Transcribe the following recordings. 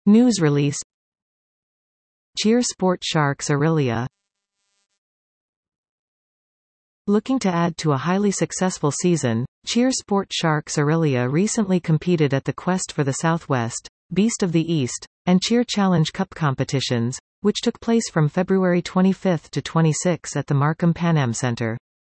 News release. Cheer Sport Sharks Orillia. Looking to add to a highly successful season, Cheer Sport Sharks Orillia recently competed at the Quest for the Southwest, Beast of the East, and Cheer Challenge Cup competitions, which took place from February 25 to 26 at the Markham Pan Am Center.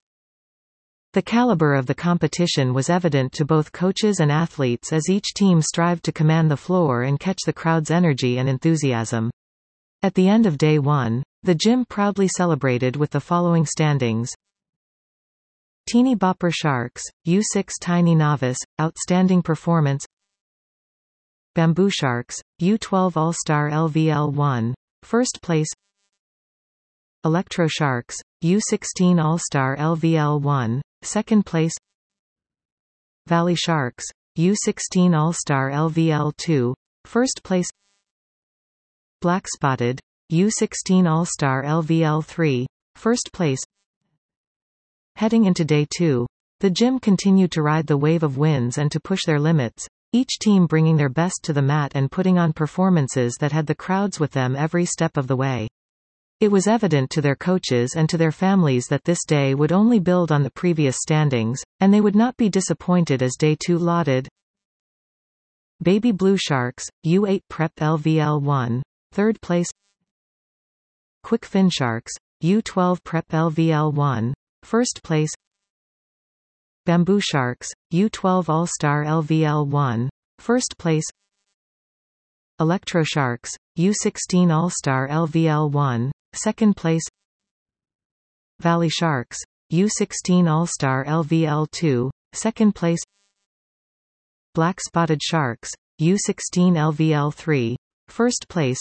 The caliber of the competition was evident to both coaches and athletes as each team strived to command the floor and catch the crowd's energy and enthusiasm. At the end of day one, the gym proudly celebrated with the following standings. Teeny Bopper Sharks, U6 Tiny Novice, Outstanding Performance. Bamboo Sharks, U12 All-Star LVL1, First Place. Electro Sharks, U16 All-Star LVL1, Second Place. Valley Sharks, U16 All-Star LVL2, First Place. Black Spotted, U16 All-Star LVL3, First Place. Heading into day two, the gym continued to ride the wave of wins and to push their limits, each team bringing their best to the mat and putting on performances that had the crowds with them every step of the way. It was evident to their coaches and to their families that this day would only build on the previous standings, and they would not be disappointed as day two lauded. Baby Blue Sharks, U8 Prep LVL1, Third Place. Quick Fin Sharks, U12 Prep LVL1, First Place. Bamboo Sharks, U12 All-Star LVL1, First Place. Electro Sharks, U16 All-Star LVL1, Second Place. Valley Sharks, U16 All-Star LVL2, Second Place. Black Spotted Sharks, U16 LVL3, First Place.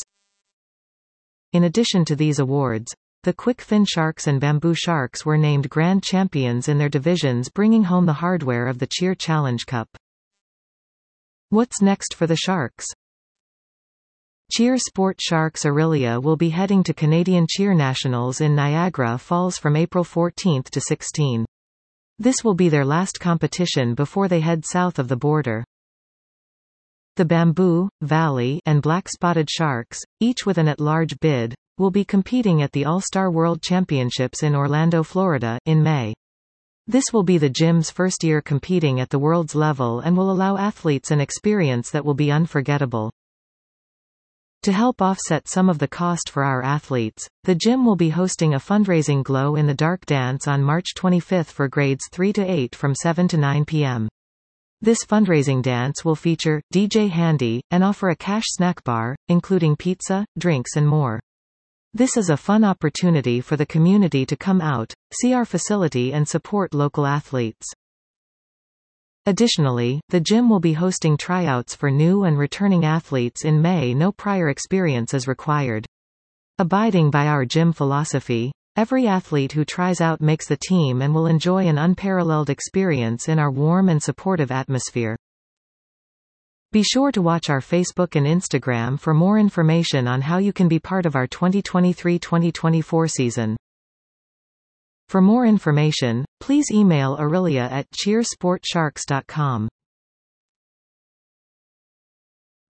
In addition to these awards, the Quick Fin Sharks and Bamboo Sharks were named Grand Champions in their divisions, bringing home the hardware of the Cheer Challenge Cup. What's next for the Sharks? Cheer Sport Sharks Orillia will be heading to Canadian Cheer Nationals in Niagara Falls from April 14 to 16. This will be their last competition before they head south of the border. The Bamboo, Valley, and Black Spotted Sharks, each with an at-large bid, will be competing at the All-Star World Championships in Orlando, Florida, in May. This will be the gym's first year competing at the world's level and will allow athletes an experience that will be unforgettable. To help offset some of the cost for our athletes, the gym will be hosting a fundraising Glow in the Dark dance on March 25 for grades 3 to 8 from 7 to 9 p.m. This fundraising dance will feature DJ Handy, and offer a cash snack bar, including pizza, drinks and more. This is a fun opportunity for the community to come out, see our facility and support local athletes. Additionally, the gym will be hosting tryouts for new and returning athletes in May. No prior experience is required. Abiding by our gym philosophy, every athlete who tries out makes the team and will enjoy an unparalleled experience in our warm and supportive atmosphere. Be sure to watch our Facebook and Instagram for more information on how you can be part of our 2023-2024 season. For more information, please email Orillia at cheersportsharks.com.